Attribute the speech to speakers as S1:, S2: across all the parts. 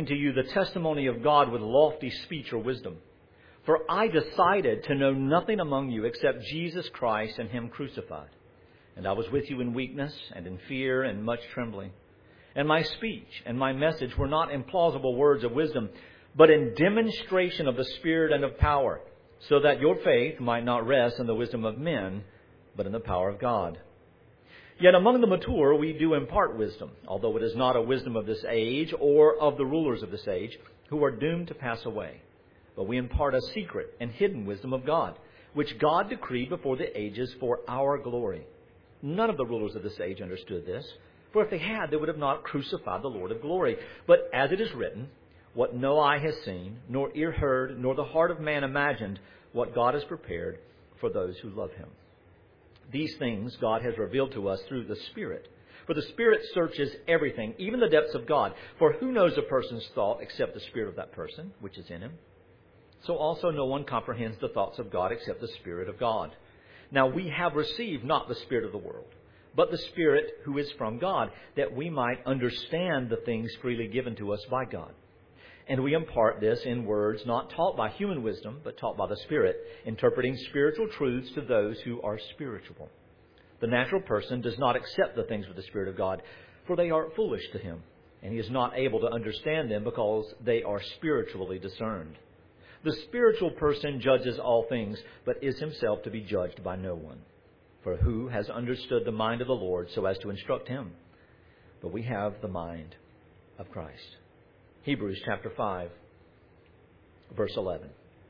S1: speaking to you the testimony of God with lofty speech or wisdom. For I decided to know nothing among you except Jesus Christ and Him crucified. And I was with you in weakness and in fear and much trembling. And my speech and my message were not in plausible words of wisdom, but in demonstration of the Spirit and of power, so that your faith might not rest in the wisdom of men, but in the power of God. Yet among the mature we do impart wisdom, although it is not a wisdom of this age or of the rulers of this age, who are doomed to pass away. But we impart a secret and hidden wisdom of God, which God decreed before the ages for our glory. None of the rulers of this age understood this, for if they had, they would have not crucified the Lord of glory. But as it is written, what no eye has seen, nor ear heard, nor the heart of man imagined, what God has prepared for those who love Him. These things God has revealed to us through the Spirit. For the Spirit searches everything, even the depths of God. For who knows a person's thought except the spirit of that person, which is in him? So also no one comprehends the thoughts of God except the Spirit of God. Now we have received not the spirit of the world, but the Spirit who is from God, that we might understand the things freely given to us by God. And we impart this in words not taught by human wisdom, but taught by the Spirit, interpreting spiritual truths to those who are spiritual. The natural person does not accept the things of the Spirit of God, for they are foolish to him, and he is not able to understand them because they are spiritually discerned. The spiritual person judges all things, but is himself to be judged by no one. For who has understood the mind of the Lord so as to instruct him? But we have the mind of Christ. Hebrews chapter 5, verse 11.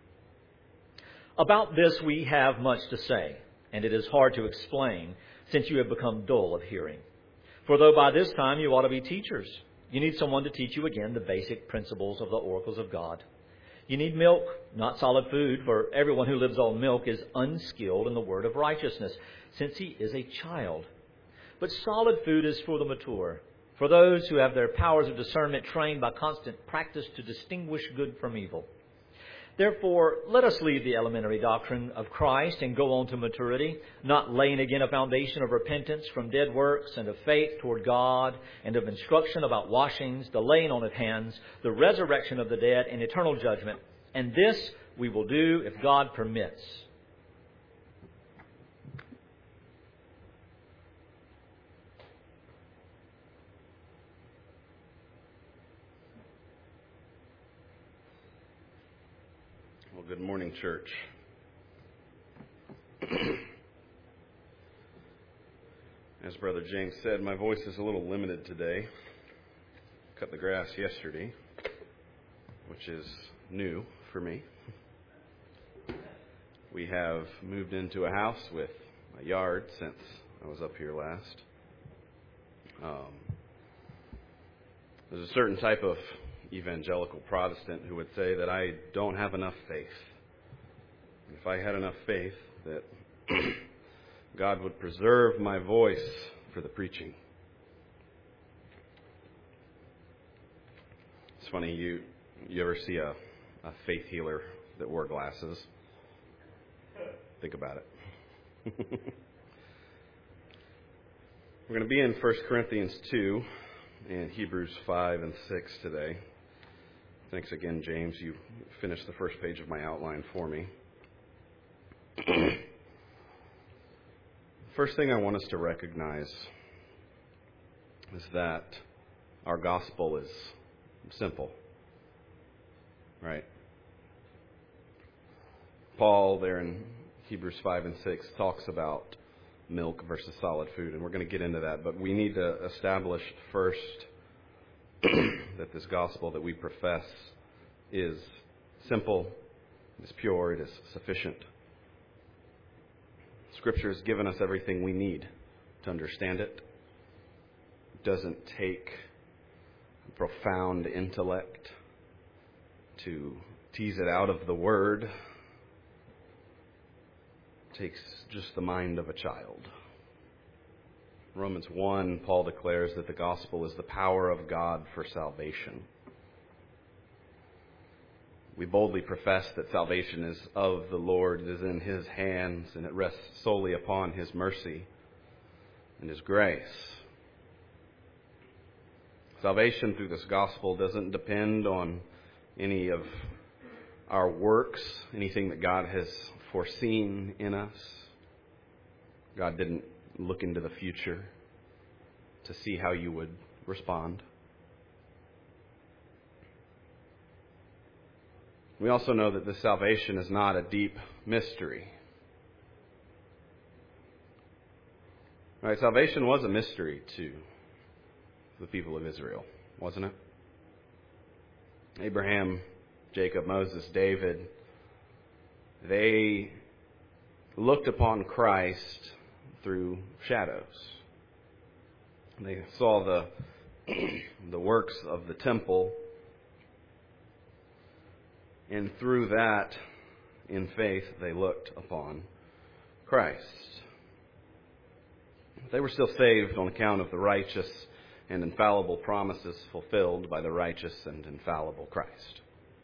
S1: About this we have much to say, and it is hard to explain, since you have become dull of hearing. For though by this time you ought to be teachers, you need someone to teach you again the basic principles of the oracles of God. You need milk, not solid food, for everyone who lives on milk is unskilled in the word of righteousness, since he is a child. But solid food is for the mature, for those who have their powers of discernment trained by constant practice to distinguish good from evil. Therefore, let us leave the elementary doctrine of Christ and go on to maturity, not laying again a foundation of repentance from dead works and of faith toward God and of instruction about washings, the laying on of hands, the resurrection of the dead, and eternal judgment. And this we will do if God permits.
S2: Good morning, church. As Brother James said, my voice is a little limited today. Cut the grass yesterday, which is new for me. We have moved into a house with a yard since I was up here last. There's a certain type of evangelical Protestant who would say that I don't have enough faith. If I had enough faith that God would preserve my voice for the preaching. It's funny, you ever see a faith healer that wore glasses? Think about it. We're going to be in 1 Corinthians 2 and Hebrews 5 and 6 today. Thanks again, James. You finished the first page of my outline for me. First thing I want us to recognize is that our gospel is simple, right? Paul there in Hebrews 5 and 6 talks about milk versus solid food, and we're going to get into that. But we need to establish first that this gospel that we profess is simple, it is pure, it is sufficient. Scripture has given us everything we need to understand it. It doesn't take a profound intellect to tease it out of the Word. It takes just the mind of a child. Romans 1, Paul declares that the gospel is the power of God for salvation. We boldly profess that salvation is of the Lord, it is in His hands, and it rests solely upon His mercy and His grace. Salvation through this gospel doesn't depend on any of our works, anything that God has foreseen in us. God didn't look into the future to see how you would respond. We also know that this salvation is not a deep mystery. Right, salvation was a mystery to the people of Israel, wasn't it? Abraham, Jacob, Moses, David, they looked upon Christ through shadows. They saw the works of the temple, and through that, in faith, they looked upon Christ. They were still saved on account of the righteous and infallible promises fulfilled by the righteous and infallible Christ.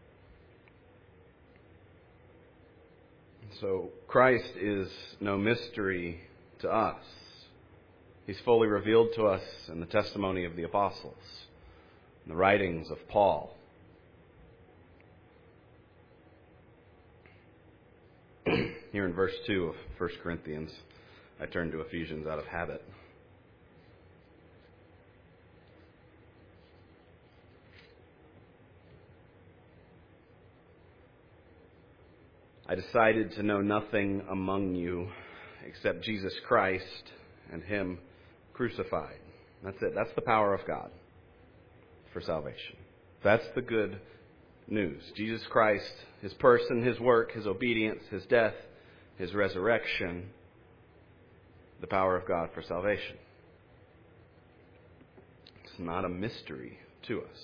S2: So Christ is no mystery to us. He's fully revealed to us in the testimony of the apostles, in the writings of Paul. Here in verse 2 of 1 Corinthians, I turn to Ephesians out of habit. I decided to know nothing among you except Jesus Christ and Him crucified. That's it. That's the power of God for salvation. That's the good news. Jesus Christ, His person, His work, His obedience, His death, His resurrection, the power of God for salvation. It's not a mystery to us.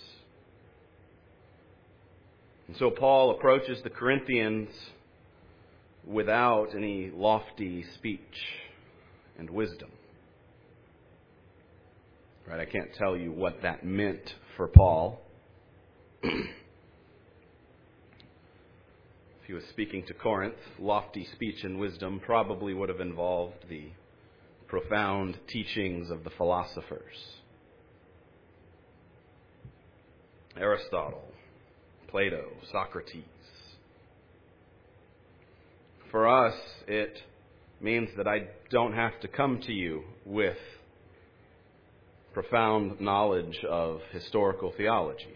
S2: And so Paul approaches the Corinthians without any lofty speech and wisdom. Right? I can't tell you what that meant for Paul. If he was speaking to Corinth, lofty speech and wisdom probably would have involved the profound teachings of the philosophers. Aristotle, Plato, Socrates. For us, it means that I don't have to come to you with profound knowledge of historical theology.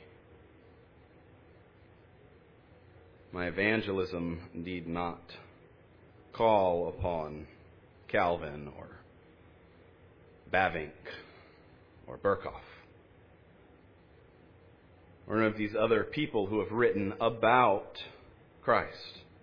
S2: My evangelism need not call upon Calvin or Bavinck or Berkhoff or any of these other people who have written about Christ.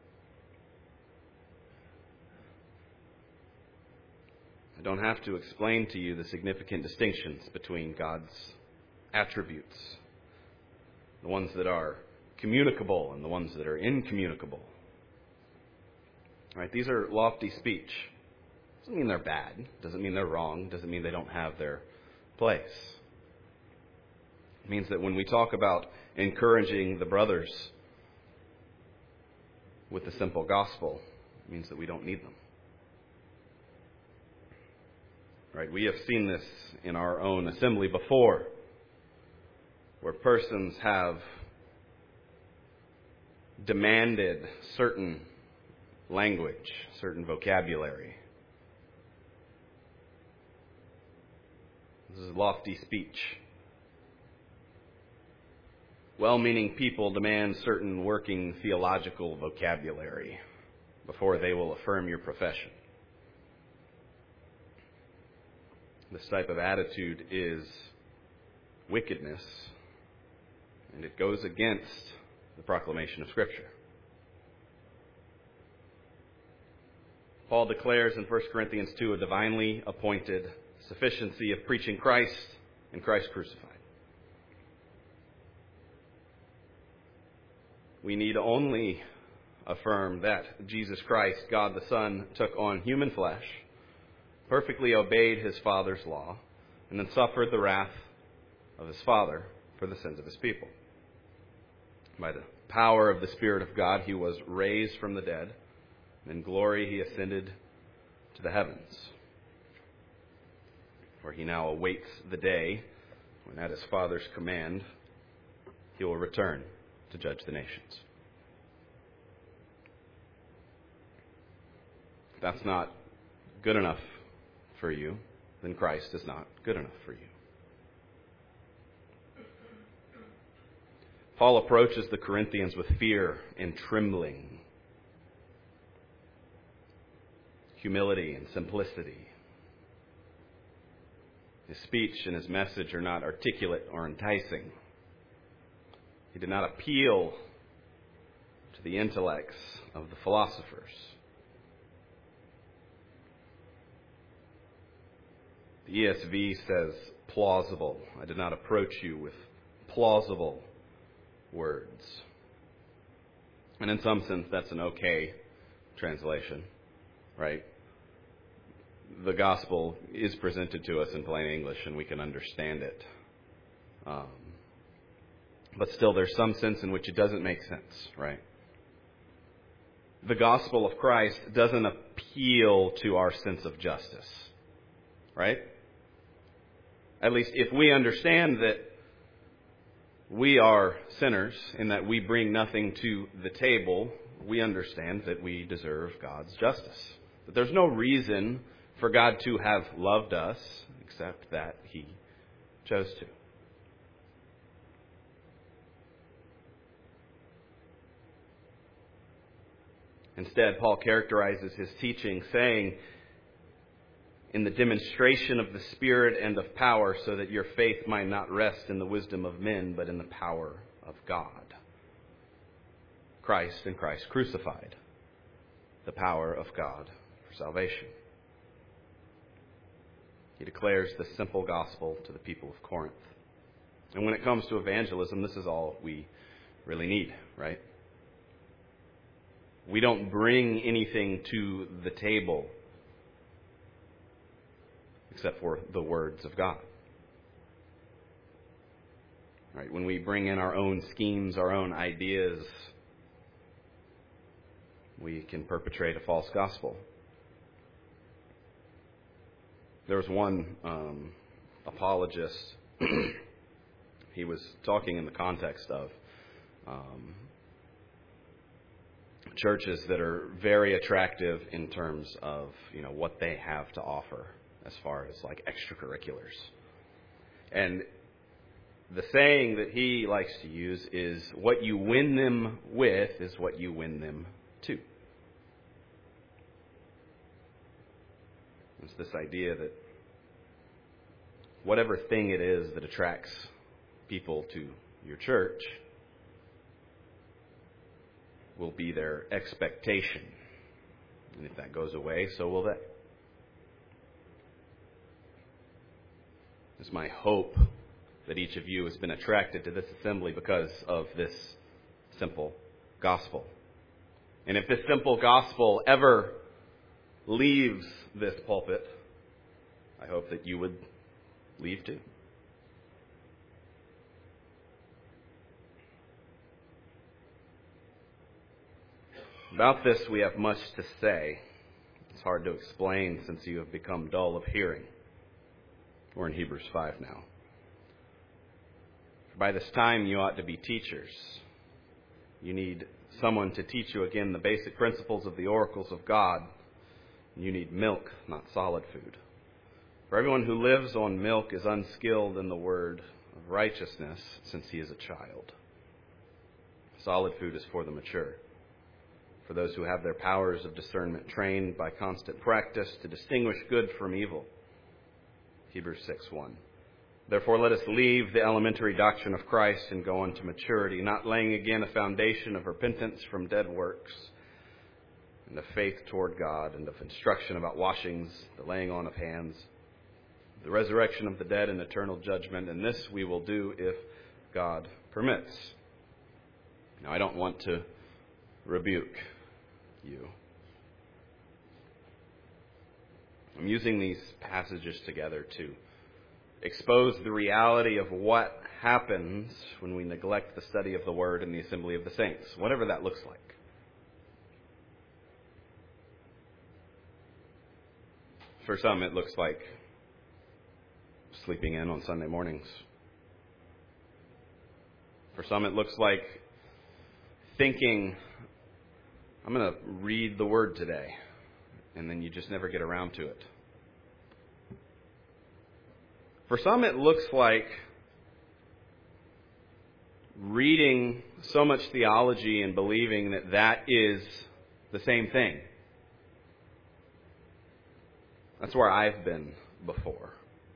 S2: I don't have to explain to you the significant distinctions between God's attributes, the ones that are communicable and the ones that are incommunicable. Right? These are lofty speech. Doesn't mean they're bad. Doesn't mean they're wrong. Doesn't mean they don't have their place. It means that when we talk about encouraging the brothers with the simple gospel, it means that we don't need them. Right? We have seen this in our own assembly before, where persons have demanded certain language, certain vocabulary. This is lofty speech. Well-meaning people demand certain working theological vocabulary before they will affirm your profession. This type of attitude is wickedness, and it goes against the proclamation of Scripture. Paul declares in 1 Corinthians 2 a divinely appointed sufficiency of preaching Christ and Christ crucified. We need only affirm that Jesus Christ, God the Son, took on human flesh, perfectly obeyed His Father's law, and then suffered the wrath of His Father for the sins of His people. By the power of the Spirit of God, He was raised from the dead, and in glory He ascended to the heavens, where He now awaits the day when at his Father's command, he will return to judge the nations. If that's not good enough for you, then Christ is not good enough for you. Paul approaches the Corinthians with fear and trembling, humility and simplicity. His speech and his message are not articulate or enticing. He did not appeal to the intellects of the philosophers. The ESV says plausible. I did not approach you with plausible words. And in some sense, that's an okay translation, right? The gospel is presented to us in plain English and we can understand it. But still, there's some sense in which it doesn't make sense, right? The gospel of Christ doesn't appeal to our sense of justice, right? At least if we understand that we are sinners and that we bring nothing to the table, we understand that we deserve God's justice. That there's no reason for God to have loved us except that He chose to. Instead, Paul characterizes his teaching saying, in the demonstration of the Spirit and of power, so that your faith might not rest in the wisdom of men, but in the power of God. Christ and Christ crucified, the power of God for salvation. He declares the simple gospel to the people of Corinth. And when it comes to evangelism, this is all we really need, right? We don't bring anything to the table except for the words of God. Right? When we bring in our own schemes, our own ideas, we can perpetrate a false gospel. There was one apologist. He was talking in the context of churches that are very attractive in terms of, what they have to offer as far as like extracurriculars. And the saying that he likes to use is, what you win them with is what you win them to. It's this idea that whatever thing it is that attracts people to your church will be their expectation. And if that goes away, so will they. It's my hope that each of you has been attracted to this assembly because of this simple gospel. And if this simple gospel ever leaves this pulpit, I hope that you would leave too. About this we have much to say. It's hard to explain since you have become dull of hearing. We're in Hebrews 5 now. For by this time you ought to be teachers. You need someone to teach you again the basic principles of the oracles of God. You need milk, not solid food. For everyone who lives on milk is unskilled in the word of righteousness, since he is a child. Solid food is for the mature, for those who have their powers of discernment trained by constant practice to distinguish good from evil. Hebrews 6:1. Therefore let us leave the elementary doctrine of Christ and go on to maturity, not laying again a foundation of repentance from dead works, and of faith toward God, and of instruction about washings, the laying on of hands, the resurrection of the dead and eternal judgment, and this we will do if God permits. Now, I don't want to rebuke you. I'm using these passages together to expose the reality of what happens when we neglect the study of the Word in the assembly of the saints, whatever that looks like. For some, it looks like sleeping in on Sunday mornings, For some, it looks like thinking, I'm going to read the Word today, and then you just never get around to it. For some, it looks like reading so much theology and believing that that is the same thing. That's where I've been before.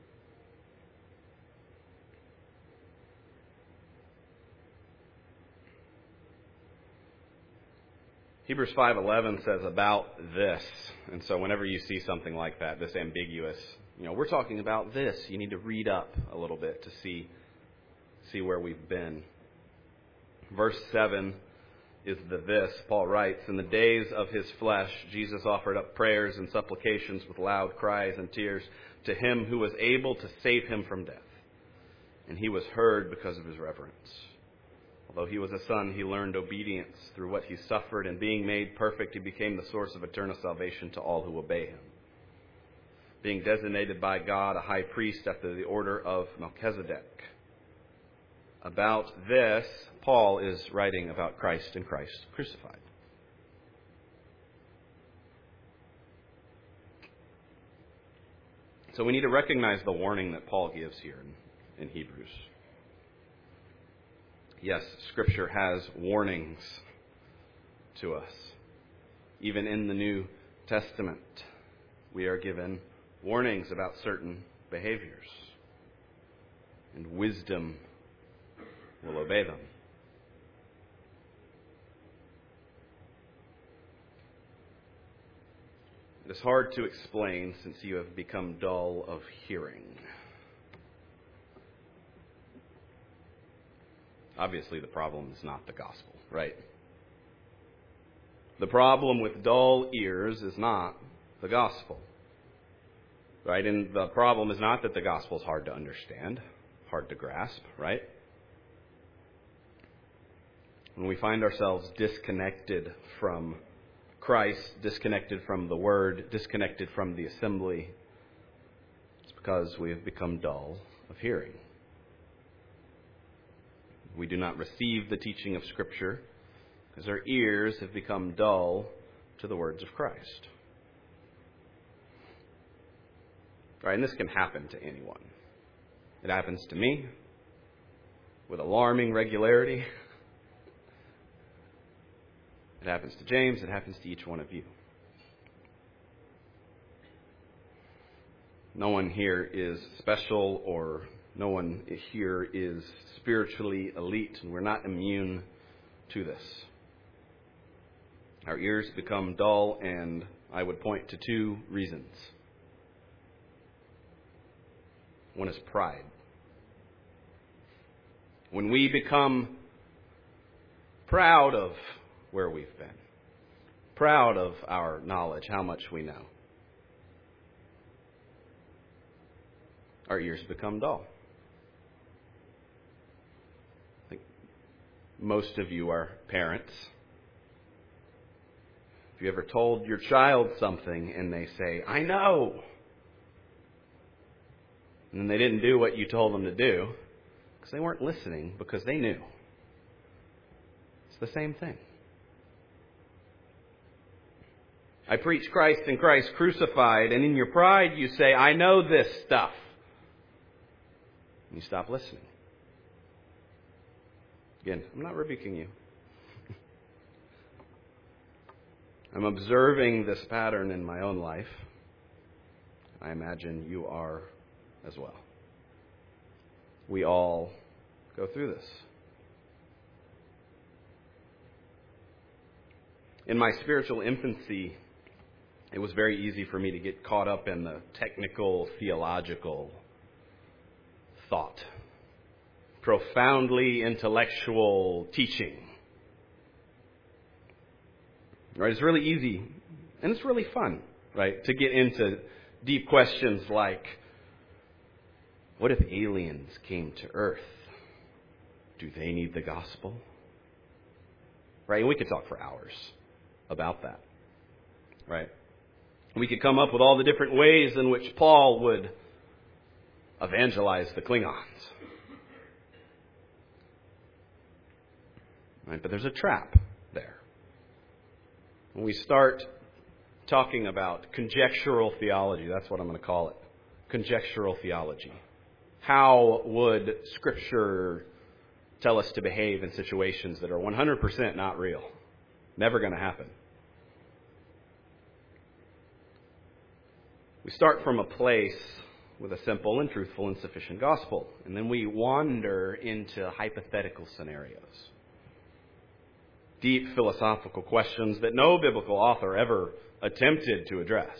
S2: Hebrews 5:11 says about this. And so whenever you see something like that, this ambiguous, we're talking about this. You need to read up a little bit to see where we've been. Verse 7 is the this. Paul writes, in the days of his flesh, Jesus offered up prayers and supplications with loud cries and tears to him who was able to save him from death. And he was heard because of his reverence. Although he was a son, he learned obedience through what he suffered, and being made perfect, he became the source of eternal salvation to all who obey him. Being designated by God a high priest after the order of Melchizedek. About this, Paul is writing about Christ and Christ crucified. So we need to recognize the warning that Paul gives here in Hebrews. Yes, Scripture has warnings to us. Even in the New Testament, we are given warnings about certain behaviors. And wisdom will obey them. It is hard to explain since you have become dull of hearing. Obviously, the problem is not the gospel, right? The problem with dull ears is not the gospel, right? And the problem is not that the gospel is hard to understand, hard to grasp, right? When we find ourselves disconnected from Christ, disconnected from the Word, disconnected from the assembly, it's because we have become dull of hearing. We do not receive the teaching of Scripture because our ears have become dull to the words of Christ. Right, and this can happen to anyone. It happens to me with alarming regularity. It happens to James. It happens to each one of you. No one here is special, or no one here is spiritually elite, and we're not immune to this. Our ears become dull, and I would point to two reasons. One is pride. When we become proud of where we've been, proud of our knowledge, how much we know, our ears become dull. I think most of you are parents. If you ever told your child something and they say, I know, and then they didn't do what you told them to do because they weren't listening because they knew. It's the same thing. I preach Christ and Christ crucified, and in your pride you say, I know this stuff. And you stop listening. Again, I'm not rebuking you. I'm observing this pattern in my own life. I imagine you are as well. We all go through this. In my spiritual infancy, it was very easy for me to get caught up in the technical, theological thought. Profoundly intellectual teaching. Right? It's really easy, and it's really fun, right, to get into deep questions like, what if aliens came to Earth? Do they need the gospel? Right? And we could talk for hours about that. Right? We could come up with all the different ways in which Paul would evangelize the Klingons. Right? But there's a trap there. When we start talking about conjectural theology, that's what I'm going to call it. Conjectural theology. How would Scripture tell us to behave in situations that are 100% not real? Never going to happen. We start from a place with a simple and truthful and sufficient gospel, and then we wander into hypothetical scenarios. Deep philosophical questions that no biblical author ever attempted to address.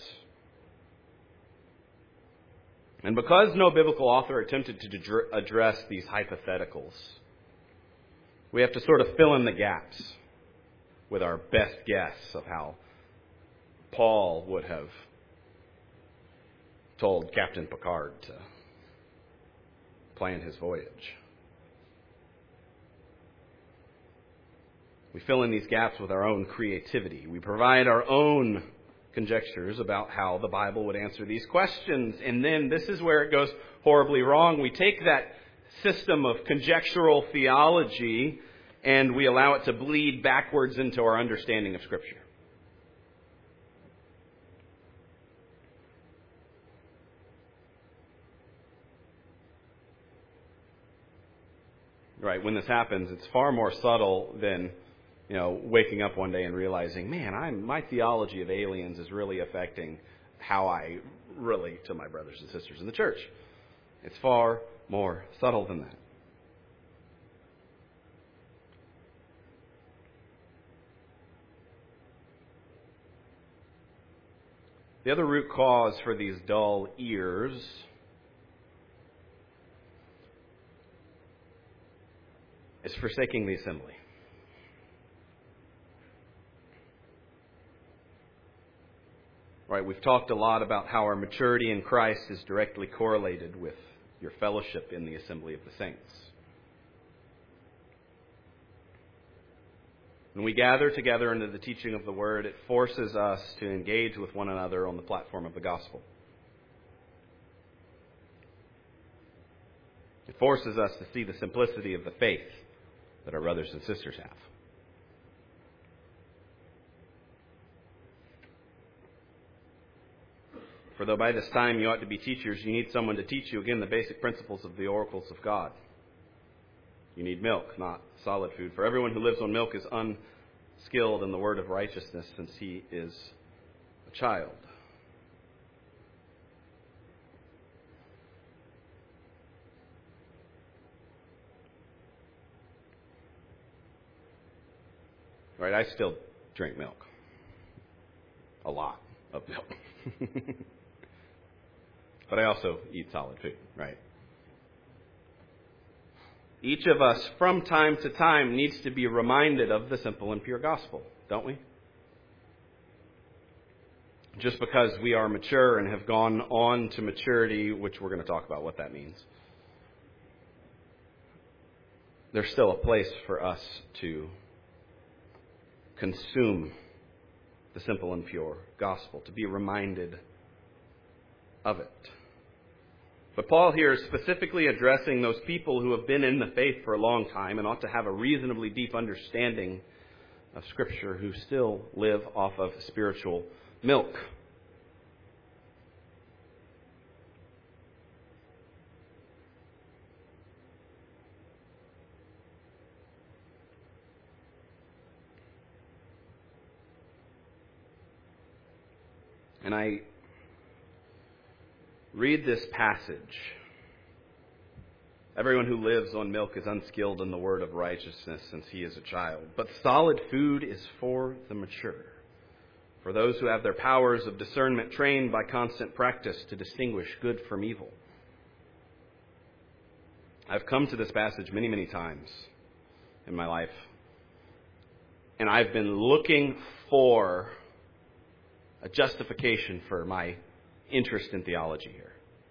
S2: And because no biblical author attempted to address these hypotheticals, we have to sort of fill in the gaps with our best guess of how Paul would have told Captain Picard to plan his voyage. We fill in these gaps with our own creativity. We provide our own conjectures about how the Bible would answer these questions. And then this is where it goes horribly wrong. We take that system of conjectural theology and we allow it to bleed backwards into our understanding of Scripture. Right, when this happens, it's far more subtle than, waking up one day and realizing, man, my theology of aliens is really affecting how I relate to my brothers and sisters in the church. It's far more subtle than that. The other root cause for these dull ears is forsaking the assembly. Right, we've talked a lot about how our maturity in Christ is directly correlated with your fellowship in the assembly of the saints. When we gather together into the teaching of the Word, it forces us to engage with one another on the platform of the gospel. It forces us to see the simplicity of the faith that our brothers and sisters have. For though by this time you ought to be teachers, you need someone to teach you again the basic principles of the oracles of God. You need milk, not solid food. For everyone who lives on milk is unskilled in the word of righteousness, since he is a child. Right, I still drink milk. A lot of milk. But I also eat solid food, right? Each of us, from time to time, needs to be reminded of the simple and pure gospel, don't we? Just because we are mature and have gone on to maturity, which we're going to talk about what that means, there's still a place for us to consume the simple and pure gospel, to be reminded of it. But Paul here is specifically addressing those people who have been in the faith for a long time and ought to have a reasonably deep understanding of Scripture, who still live off of spiritual milk. And I read this passage. Everyone who lives on milk is unskilled in the word of righteousness, since he is a child. But solid food is for the mature, for those who have their powers of discernment trained by constant practice to distinguish good from evil. I've come to this passage many, many times in my life, and I've been looking for a justification for my interest in theology here.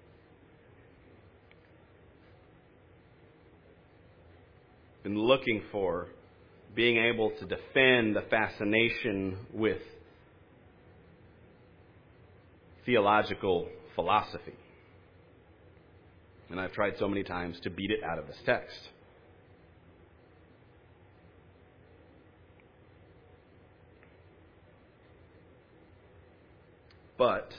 S2: Been looking for being able to defend the fascination with theological philosophy. And I've tried so many times to beat it out of this text. But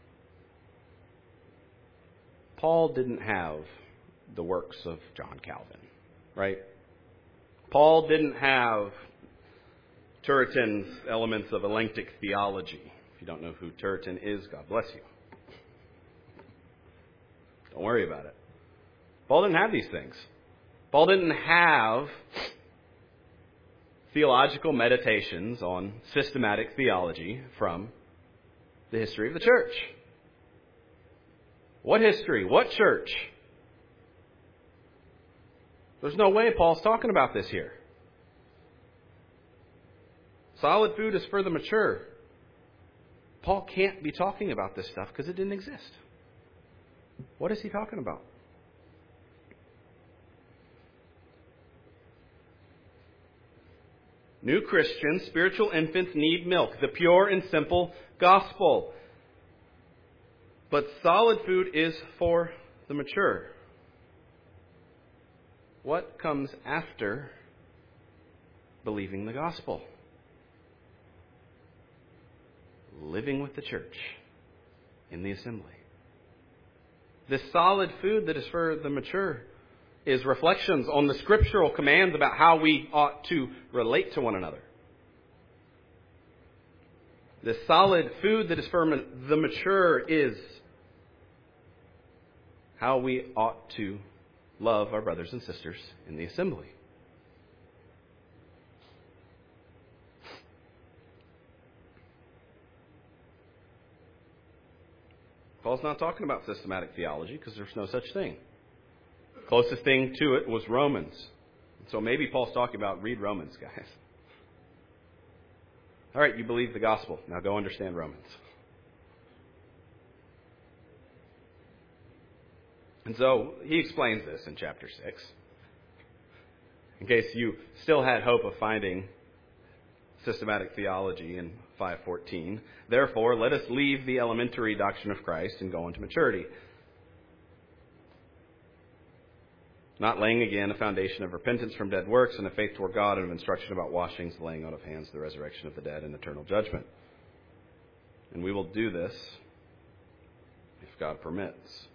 S2: Paul didn't have the works of John Calvin, right? Paul didn't have Turretin's elements of elenctic theology. If you don't know who Turretin is, God bless you. Don't worry about it. Paul didn't have these things. Paul didn't have theological meditations on systematic theology from the history of the church. What history? What church? There's no way Paul's talking about this here. Solid food is for the mature. Paul can't be talking about this stuff because it didn't exist. What is he talking about? New Christians, spiritual infants, need milk, the pure and simple gospel. But solid food is for the mature. What comes after believing the gospel? Living with the church in the assembly. This solid food that is for the mature is reflections on the scriptural commands about how we ought to relate to one another. The solid food that is for the mature is how we ought to love our brothers and sisters in the assembly. Paul's not talking about systematic theology because there's no such thing. Closest thing to it was Romans. So maybe Paul's talking about read Romans, guys. All right, you believe the gospel. Now go understand Romans. And so he explains this in chapter 6. In case you still had hope of finding systematic theology in 5:14. Therefore, let us leave the elementary doctrine of Christ and go into maturity, not laying again a foundation of repentance from dead works and of faith toward God and of instruction about washings, the laying on of hands, the resurrection of the dead, and eternal judgment. And we will do this if God permits.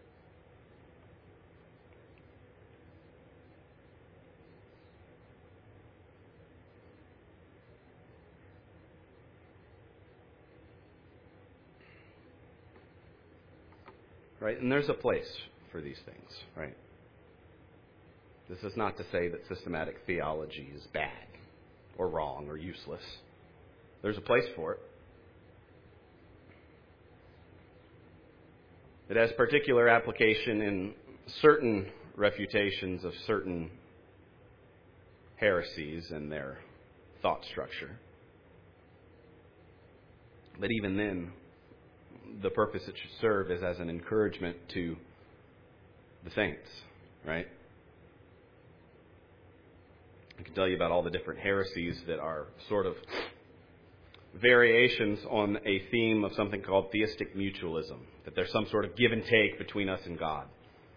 S2: Right? And there's a place for these things, right? This is not to say that systematic theology is bad or wrong or useless. There's a place for it. It has particular application in certain refutations of certain heresies and their thought structure. But even then, the purpose it should serve is as an encouragement to the saints, right? I can tell you about all the different heresies that are sort of variations on a theme of something called theistic mutualism, that there's some sort of give and take between us and God.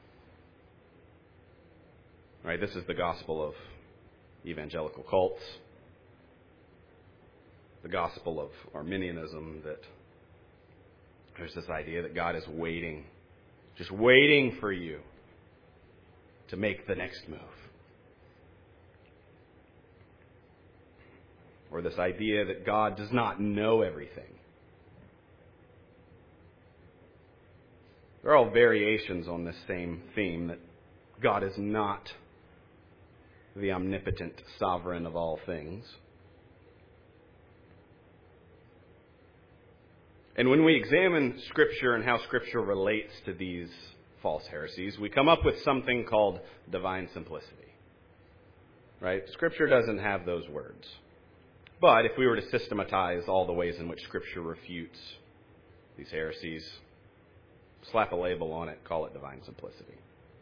S2: Right? This is the gospel of evangelical cults, the gospel of Arminianism, that there's this idea that God is waiting, just waiting for you to make the next move. Or this idea that God does not know everything. They're all variations on this same theme, that God is not the omnipotent sovereign of all things. And when we examine Scripture and how Scripture relates to these false heresies, we come up with something called divine simplicity. Right? Scripture doesn't have those words. But if we were to systematize all the ways in which Scripture refutes these heresies, slap a label on it, call it divine simplicity.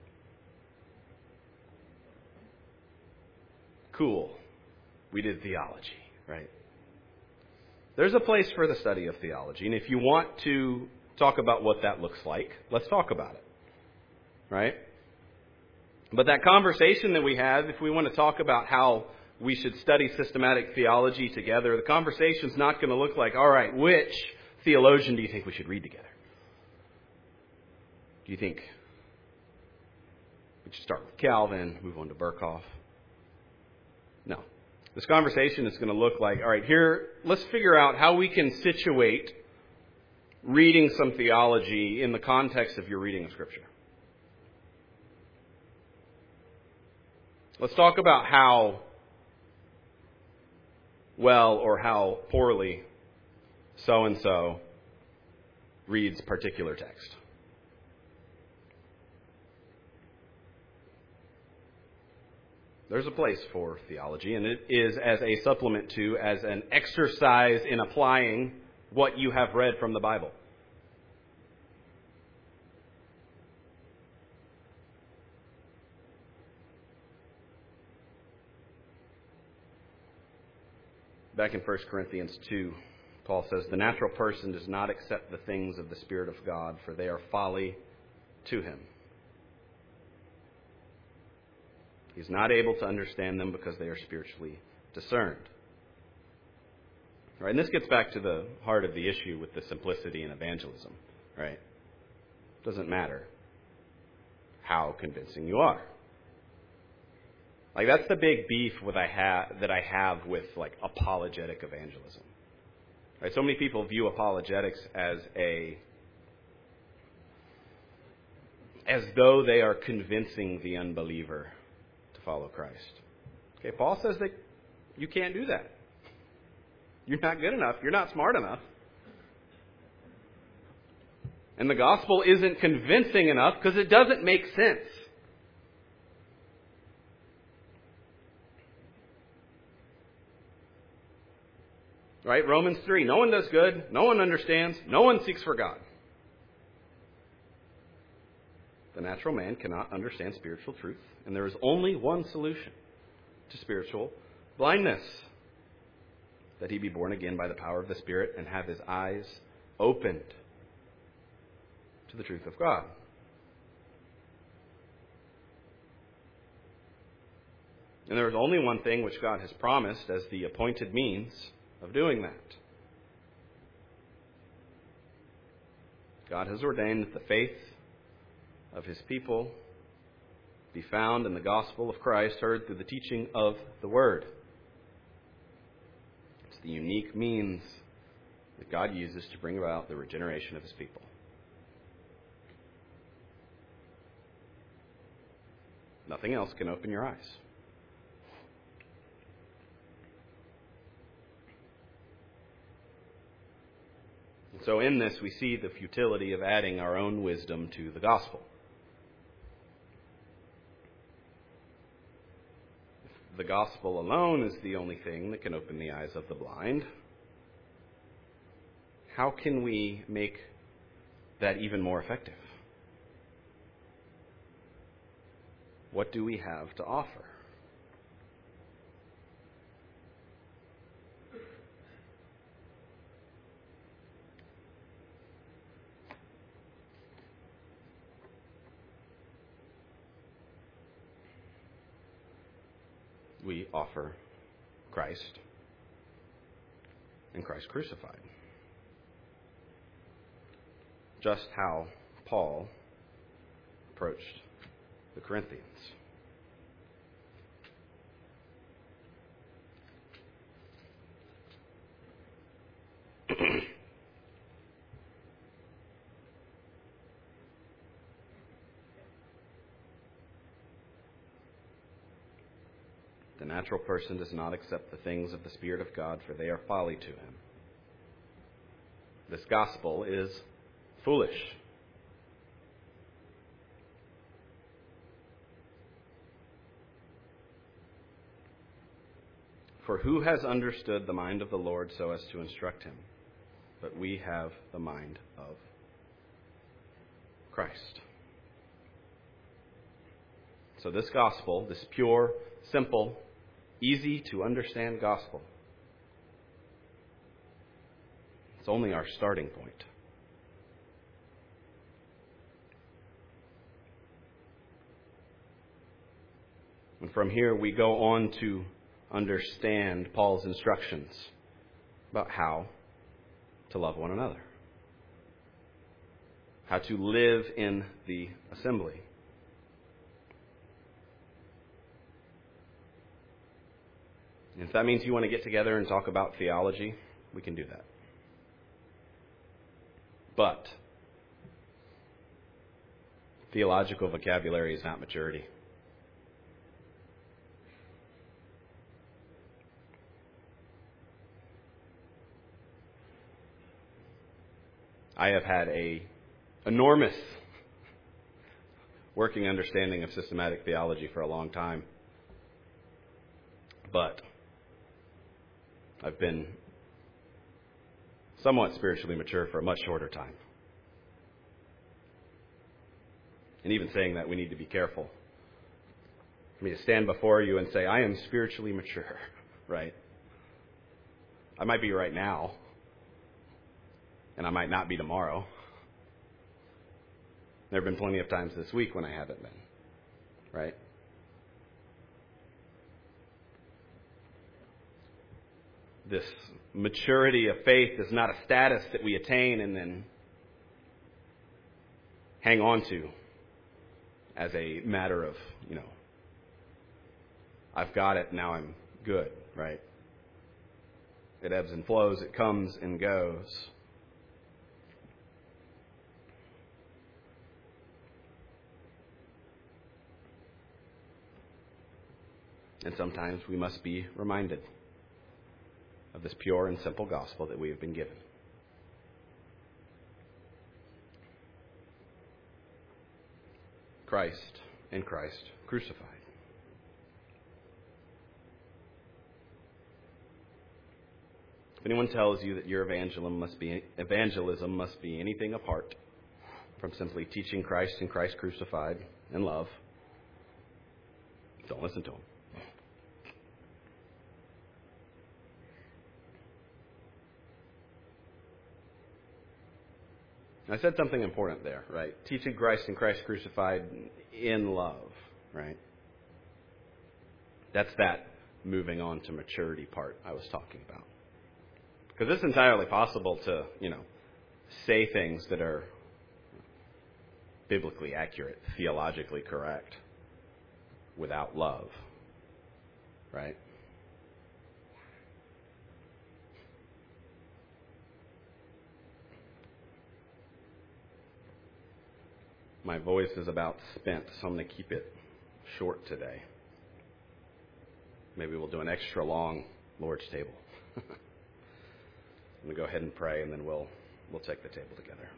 S2: Cool. We did theology, right? There's a place for the study of theology, and if you want to talk about what that looks like, let's talk about it, right? But that conversation that we have, if we want to talk about how we should study systematic theology together, the conversation's not going to look like, all right, which theologian do you think we should read together? Do you think we should start with Calvin, move on to Berkhoff? No. This conversation is going to look like, all right, here, let's figure out how we can situate reading some theology in the context of your reading of Scripture. Let's talk about how well or how poorly so-and-so reads particular text. There's a place for theology, and it is as a supplement to, as an exercise in applying what you have read from the Bible. Back in 1 Corinthians 2, Paul says, "The natural person does not accept the things of the Spirit of God, for they are folly to him. He's not able to understand them because they are spiritually discerned." Right, and this gets back to the heart of the issue with the simplicity in evangelism. Right? It doesn't matter how convincing you are. Like, that's the big beef that I have with, like, apologetic evangelism. Right? So many people view apologetics as though they are convincing the unbeliever to follow Christ. Okay, Paul says that you can't do that. You're not good enough. You're not smart enough. And the gospel isn't convincing enough because it doesn't make sense. Right? Romans 3. No one does good. No one understands. No one seeks for God. The natural man cannot understand spiritual truth. And there is only one solution to spiritual blindness: that he be born again by the power of the Spirit and have his eyes opened to the truth of God. And there is only one thing which God has promised as the appointed means of doing that. God has ordained that the faith of his people be found in the gospel of Christ, heard through the teaching of the Word. It's the unique means that God uses to bring about the regeneration of his people. Nothing else can open your eyes. So in this, we see the futility of adding our own wisdom to the gospel. If the gospel alone is the only thing that can open the eyes of the blind, how can we make that even more effective? What do we have to offer? We offer Christ and Christ crucified. Just how Paul approached the Corinthians. The natural person does not accept the things of the Spirit of God, for they are folly to him. This gospel is foolish. For who has understood the mind of the Lord so as to instruct him? But we have the mind of Christ. So this gospel, this pure, simple, easy to understand gospel, it's only our starting point. And from here we go on to understand Paul's instructions about how to love one another. how to live in the assembly. And if that means you want to get together and talk about theology, we can do that. But theological vocabulary is not maturity. I have had an enormous working understanding of systematic theology for a long time. But I've been somewhat spiritually mature for a much shorter time. And even saying that, we need to be careful. For me to stand before you and say, I am spiritually mature, right? I might be right now, and I might not be tomorrow. There have been plenty of times this week when I haven't been, right? This maturity of faith is not a status that we attain and then hang on to as a matter of, I've got it, now I'm good, right? It ebbs and flows, it comes and goes. And sometimes we must be reminded of this pure and simple gospel that we have been given. Christ and Christ crucified. If anyone tells you that your evangelism must be anything apart from simply teaching Christ and Christ crucified in love, don't listen to him. I said something important there, right? Teaching Christ and Christ crucified in love, right? That's that moving on to maturity part I was talking about. Because it's entirely possible to, say things that are biblically accurate, theologically correct, without love, right? My voice is about spent, so I'm going to keep it short today. Maybe we'll do an extra long Lord's table. I'm going to go ahead and pray, and then we'll take the table together.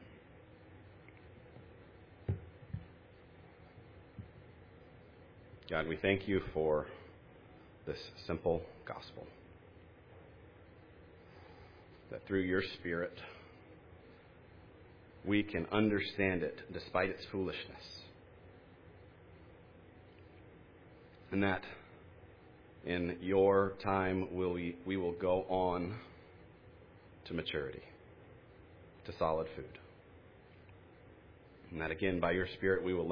S2: God, we thank you for this simple gospel. That through your Spirit, we can understand it despite its foolishness. And that in your time we will go on to maturity, to solid food. And that again, by your Spirit, we will